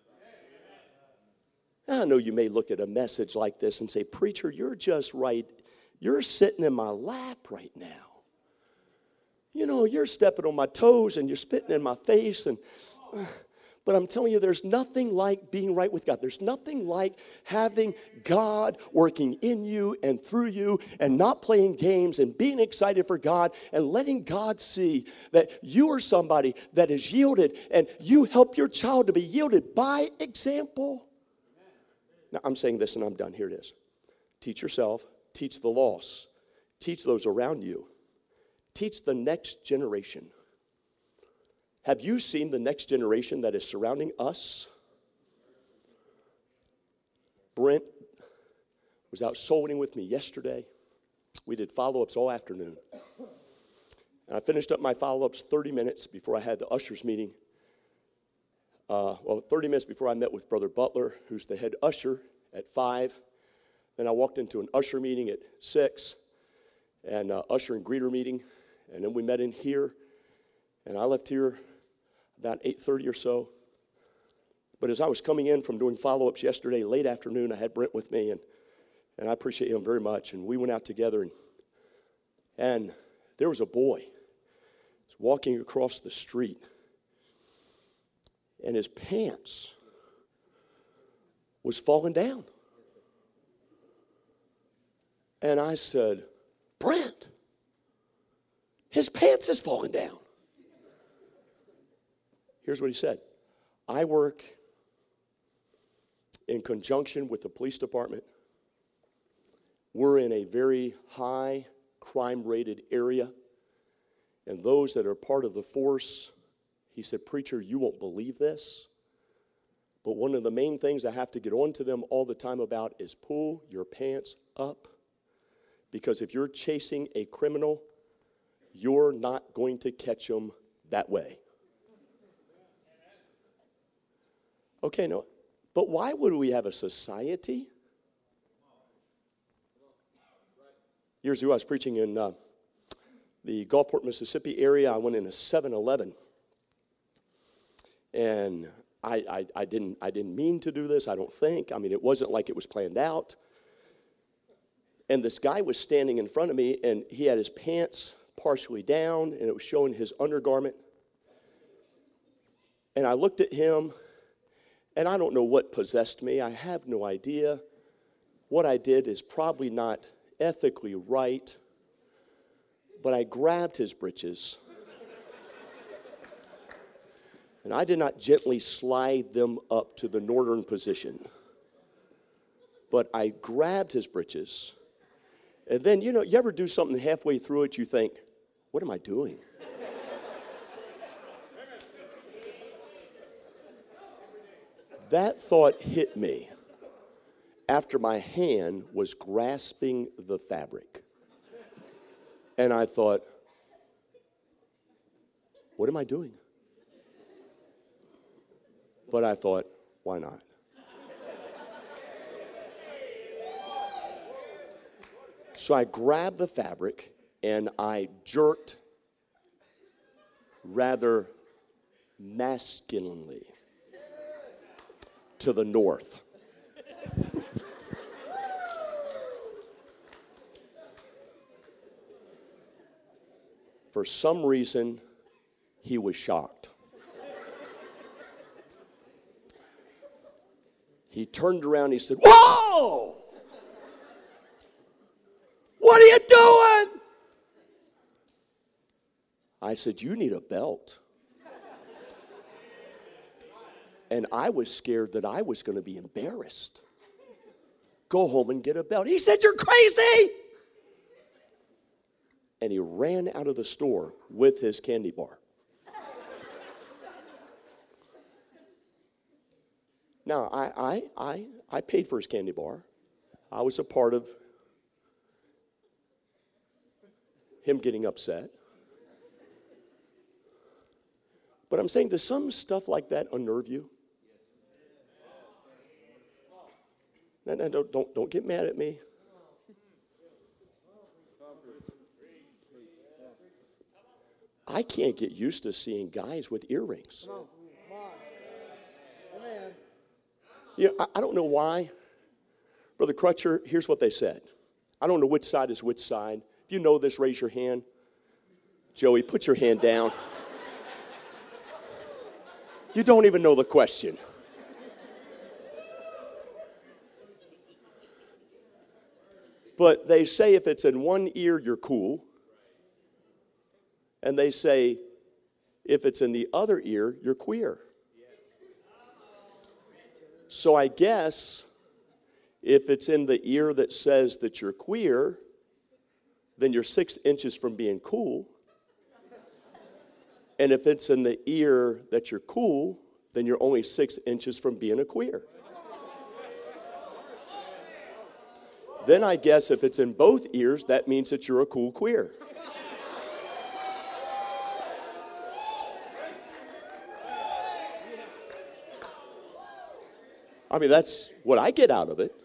S2: I know you may look at a message like this and say, preacher, you're just right. You're sitting in my lap right now. you know, you're stepping on my toes and you're spitting in my face. And uh, But I'm telling you, there's nothing like being right with God. There's nothing like having God working in you and through you and not playing games and being excited for God and letting God see that you are somebody that is yielded and you help your child to be yielded by example. Now, I'm saying this and I'm done. Here it is. Teach yourself. Teach the lost. Teach those around you. Teach the next generation. Have you seen the next generation that is surrounding us? Brent was out soul winning with me yesterday. We did follow-ups all afternoon. And I finished up my follow-ups thirty minutes before I had the ushers meeting. Uh, well, thirty minutes before I met with Brother Butler, who's the head usher, at five. Then I walked into an usher meeting at six, and uh, usher and greeter meeting. And then we met in here, and I left here about eight thirty or so. But as I was coming in from doing follow-ups yesterday, late afternoon, I had Brent with me, and, and I appreciate him very much. And we went out together, and, and there was a boy walking across the street, and his pants was falling down. And I said, Brent, his pants is falling down. Here's what he said. I work in conjunction with the police department. We're in a very high crime-rated area. And those that are part of the force, he said, preacher, you won't believe this. But one of the main things I have to get on to them all the time about is pull your pants up. Because if you're chasing a criminal, you're not going to catch them that way. Okay, no, but why would we have a society? Years ago, I was preaching in uh, the Gulfport, Mississippi area. I went in a seven eleven, and I, I, I didn't I didn't mean to do this. I don't think. I mean, it wasn't like it was planned out. And this guy was standing in front of me, and he had his pants partially down, and it was showing his undergarment. And I looked at him. And I don't know what possessed me. I have no idea. What I did is probably not ethically right, but I grabbed his britches. And I did not gently slide them up to the northern position, but I grabbed his britches. And then, you know, you ever do something halfway through it, you think, what am I doing? That thought hit me after my hand was grasping the fabric. And I thought, what am I doing? But I thought, why not? So I grabbed the fabric and I jerked rather masculinely to the north. For some reason, he was shocked. He turned around and he said, whoa! What are you doing? I said, you need a belt. And I was scared that I was going to be embarrassed. Go home and get a belt. He said, you're crazy. And he ran out of the store with his candy bar. Now, I, I, I, I paid for his candy bar. I was a part of him getting upset. But I'm saying, does some stuff like that unnerve you? No, no, don't, don't, don't get mad at me. I can't get used to seeing guys with earrings. Yeah, I, I don't know why. Brother Crutcher, here's what they said. I don't know which side is which side. If you know this, raise your hand. Joey, put your hand down. You don't even know the question. But they say if it's in one ear, you're cool. And they say if it's in the other ear, you're queer. So I guess if it's in the ear that says that you're queer, then you're six inches from being cool. And if it's in the ear that you're cool, then you're only six inches from being a queer. Then I guess if it's in both ears, that means that you're a cool queer. I mean, that's what I get out of it.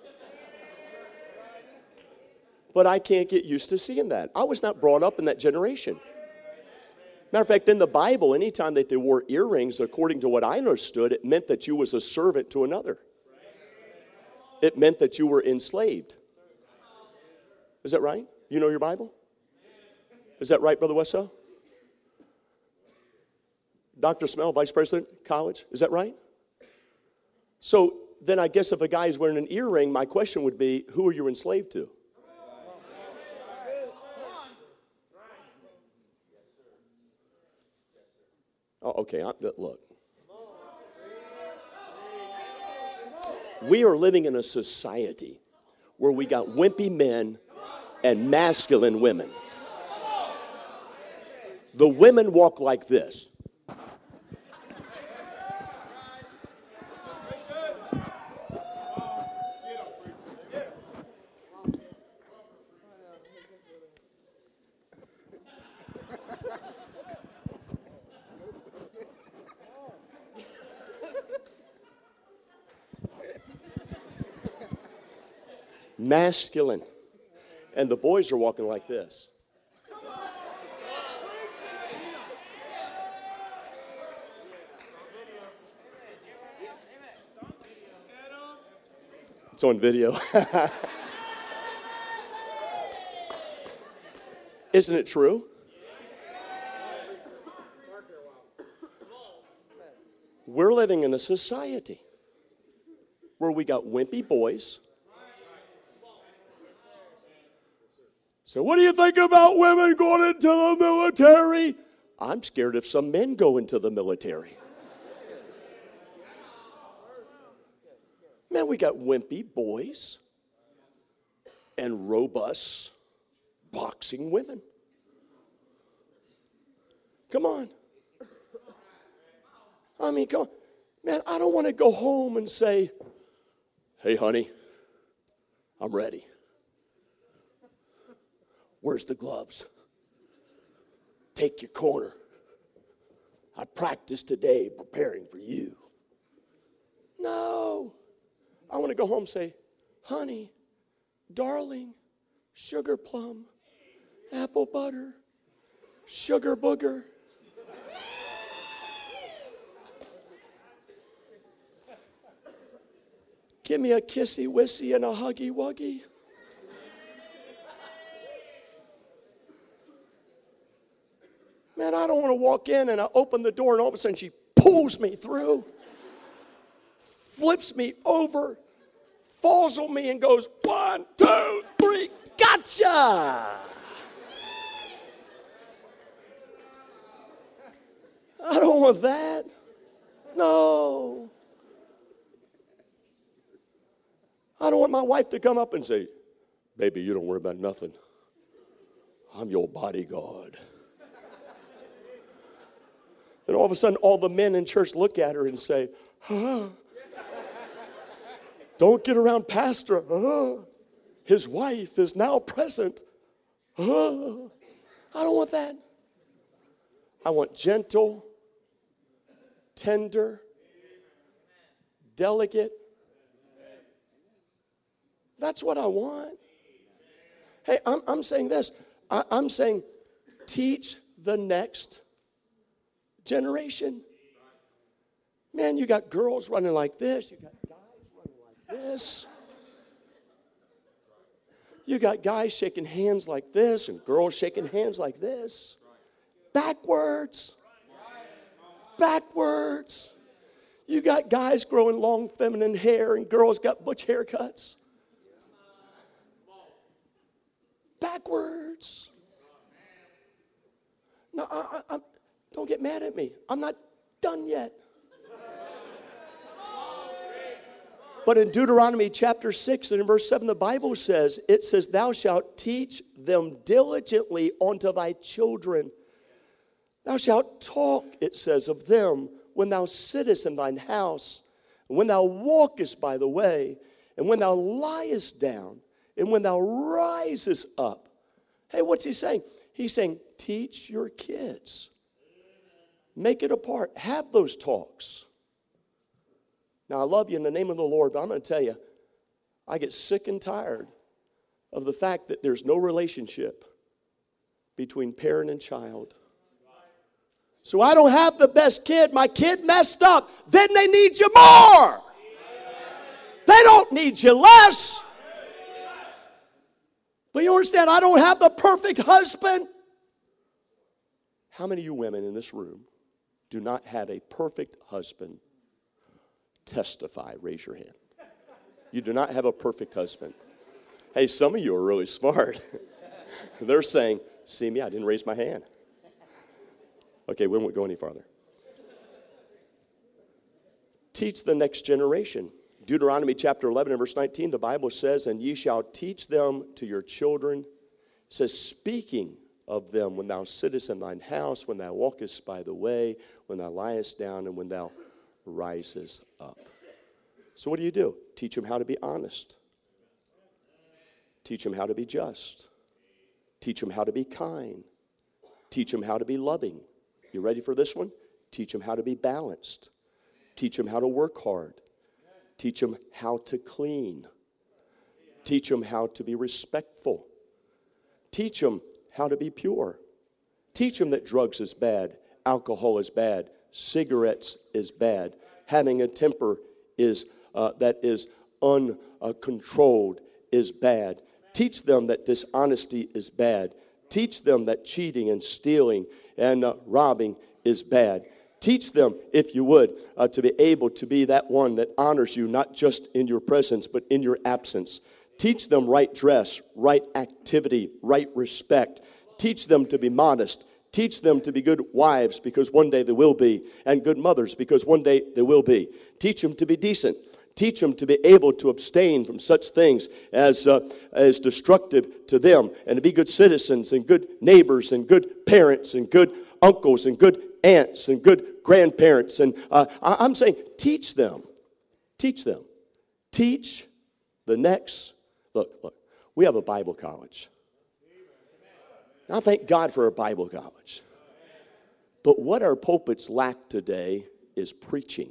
S2: But I can't get used to seeing that. I was not brought up in that generation. Matter of fact, in the Bible, anytime that they wore earrings, according to what I understood, it meant that you was a servant to another. It meant that you were enslaved. Is that right? You know your Bible? Is that right, Brother Wessow? Doctor Smell, Vice President, College, is that right? So then I guess if a guy is wearing an earring, my question would be, who are you enslaved to? Oh, okay, I'm, look. We are living in a society where we got wimpy men and masculine women. The women walk like this. Masculine. And the boys are walking like this. It's on video. Isn't it true? We're living in a society where we got wimpy boys. So what do you think about women going into the military? I'm scared if some men go into the military. Man, we got wimpy boys and robust boxing women. Come on. I mean, come on. Man, I don't want to go home and say, hey, honey, I'm ready. Where's the gloves? Take your corner. I practiced today preparing for you. No. I want to go home and say, honey, darling, sugar plum, apple butter, sugar booger. Give me a kissy wissy and a huggy wuggy. Man, I don't want to walk in and I open the door and all of a sudden she pulls me through, flips me over, falls on me and goes, one, two, three, gotcha! I don't want that. No. I don't want my wife to come up and say, baby, you don't worry about nothing. I'm your bodyguard. Then all of a sudden, all the men in church look at her and say, huh? Don't get around Pastor. Huh? His wife is now present. Huh? I don't want that. I want gentle, tender, delicate. That's what I want. Hey, I'm, I'm saying this. I, I'm saying teach the next generation. Man, you got girls running like this. You got guys running like this. You got guys shaking hands like this and girls shaking hands like this. Backwards. Backwards. You got guys growing long feminine hair and girls got butch haircuts. Backwards. No, I, I, I, don't get mad at me. I'm not done yet. But in Deuteronomy chapter six and in verse seven, the Bible says, it says, thou shalt teach them diligently unto thy children. Thou shalt talk, it says, of them when thou sittest in thine house, and when thou walkest by the way, and when thou liest down, and when thou risest up. Hey, what's he saying? He's saying, teach your kids. Make it a part. Have those talks. Now, I love you in the name of the Lord, but I'm going to tell you, I get sick and tired of the fact that there's no relationship between parent and child. So I don't have the best kid. My kid messed up. Then they need you more. They don't need you less. But you understand, I don't have the perfect husband. How many of you women in this room do not have a perfect husband? Testify, raise your hand. You do not have a perfect husband. Hey, some of you are really smart. They're saying, see me, I didn't raise my hand. Okay, we won't go any farther. Teach the next generation. Deuteronomy chapter eleven and verse nineteen, the Bible says, and ye shall teach them to your children. It says, speaking of them when thou sittest in thine house, when thou walkest by the way, when thou liest down, and when thou risest up. So what do you do? Teach them how to be honest. Teach them how to be just. Teach them how to be kind. Teach them how to be loving. You ready for this one? Teach them how to be balanced. Teach them how to work hard. Teach them how to clean. Teach them how to be respectful. Teach them how to be pure. Teach them that drugs is bad, alcohol is bad, cigarettes is bad, having a temper is uh, that is uncontrolled is bad. Teach them that dishonesty is bad. Teach them that cheating and stealing and uh, robbing is bad. Teach them, if you would, uh, to be able to be that one that honors you, not just in your presence, but in your absence. Teach them right dress, right activity, right respect. Teach them to be modest. Teach them to be good wives, because one day they will be, and good mothers, because one day they will be. Teach them to be decent. Teach them to be able to abstain from such things as uh, as destructive to them, and to be good citizens and good neighbors and good parents and good uncles and good aunts and good grandparents. And uh, I, I'm saying teach them. Teach them. Teach the next. Look, look, we have a Bible college. I thank God for a Bible college. But what our pulpits lack today is preaching.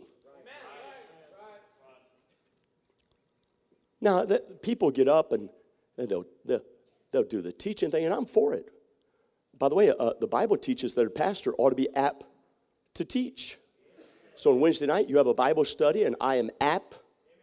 S2: Now, the, people get up and, and they'll, they'll, they'll do the teaching thing, and I'm for it. By the way, uh, the Bible teaches that a pastor ought to be apt to teach. So on Wednesday night, you have a Bible study, and I am apt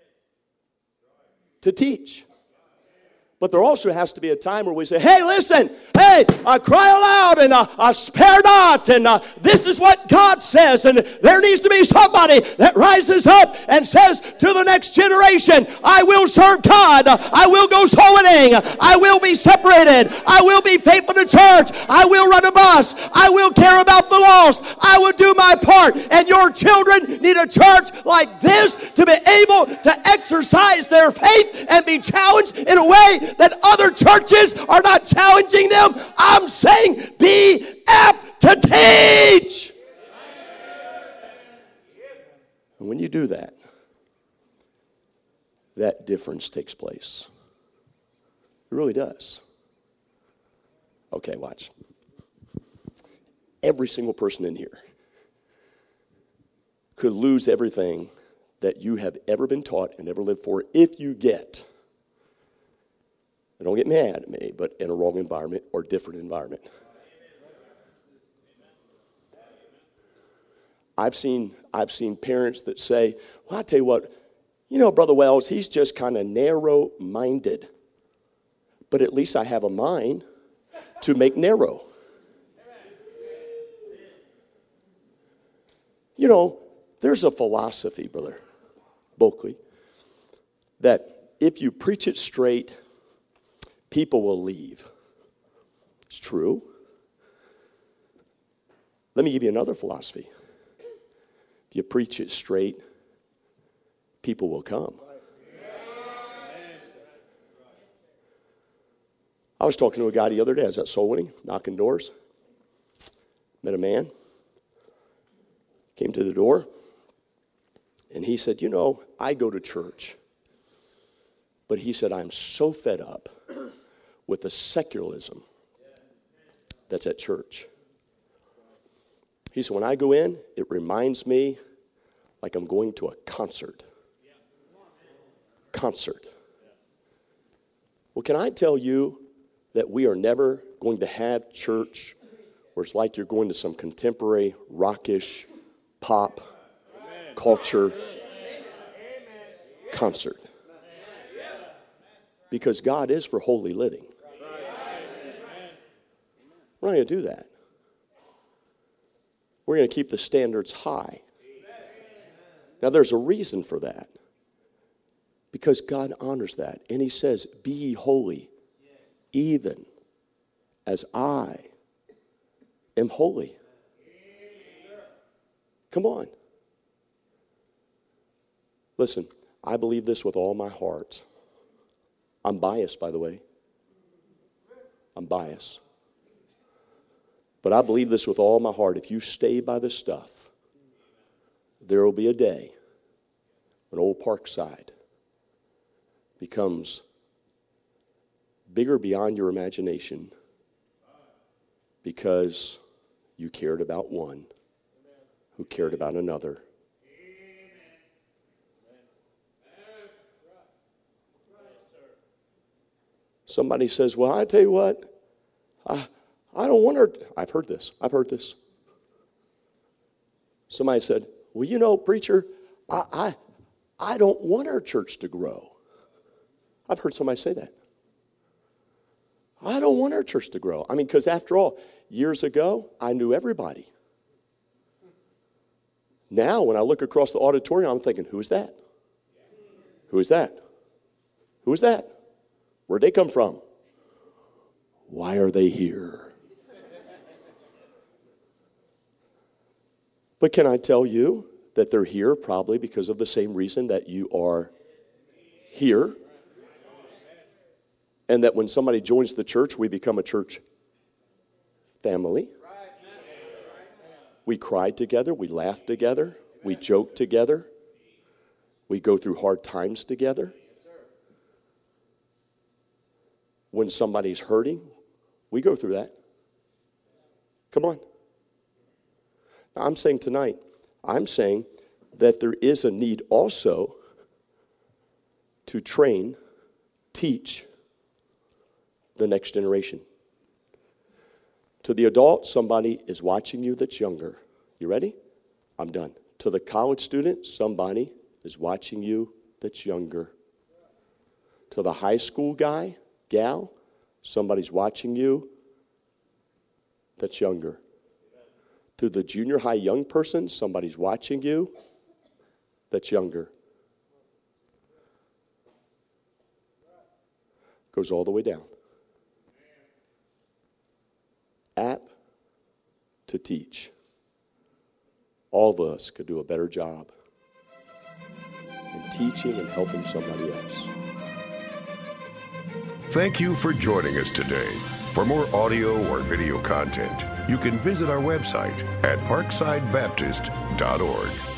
S2: to teach. But there also has to be a time where we say, hey, listen, hey, uh, cry aloud and uh, uh, spare not. And uh, this is what God says. And there needs to be somebody that rises up and says to the next generation, I will serve God. I will go soul winning. I will be separated. I will be faithful to church. I will run a bus. I will care about the lost. I will do my part. And your children need a church like this to be able to exercise their faith and be challenged in a way that other churches are not challenging them. I'm saying be apt to teach. And when you do that, that difference takes place. It really does. Okay, watch. Every single person in here could lose everything that you have ever been taught and ever lived for if you get, and don't get mad at me, but in a wrong environment or different environment. I've seen I've seen parents that say, well, I tell you what, you know, Brother Wells, he's just kind of narrow-minded. But at least I have a mind to make narrow. You know, there's a philosophy, Brother Bulkley, that if you preach it straight, people will leave. It's true. Let me give you another philosophy. If you preach it straight, people will come. I was talking to a guy the other day. I was at soul winning, knocking doors. Met a man. Came to the door. And he said, you know, I go to church. But he said, I'm so fed up with the secularism that's at church. He said, when I go in, it reminds me like I'm going to a concert. Concert. Well, can I tell you that we are never going to have church where it's like you're going to some contemporary, rockish, pop, culture concert. Because God is for holy living. We're not going to do that. We're going to keep the standards high. Now, there's a reason for that. Because God honors that. And he says, be ye holy, even as I am holy. Come on. Listen, I believe this with all my heart. I'm biased, by the way. I'm biased. But I believe this with all my heart. If you stay by the stuff, there will be a day when Old Parkside becomes bigger beyond your imagination because you cared about one who cared about another. Somebody says, well, I tell you what, I, I don't want her. I've heard this. I've heard this. Somebody said, well, you know, preacher, I, I, I don't want our church to grow. I've heard somebody say that. I don't want our church to grow. I mean, because after all, years ago, I knew everybody. Now, when I look across the auditorium, I'm thinking, who's that? Who is that? Who is that? Where'd they come from? Why are they here? But can I tell you that they're here probably because of the same reason that you are here? And that when somebody joins the church, we become a church family. We cry together. We laugh together. We joke together. We go through hard times together. When somebody's hurting, we go through that. Come on. Now, I'm saying tonight, I'm saying that there is a need also to train, teach the next generation. To the adult, somebody is watching you that's younger. You ready? I'm done. To the college student, somebody is watching you that's younger. To the high school guy, gal, somebody's watching you that's younger. To the junior high young person, somebody's watching you that's younger. Goes all the way down. Apt to teach. All of us could do a better job in teaching and helping somebody else.
S1: Thank you for joining us today. For more audio or video content, you can visit our website at parkside baptist dot org.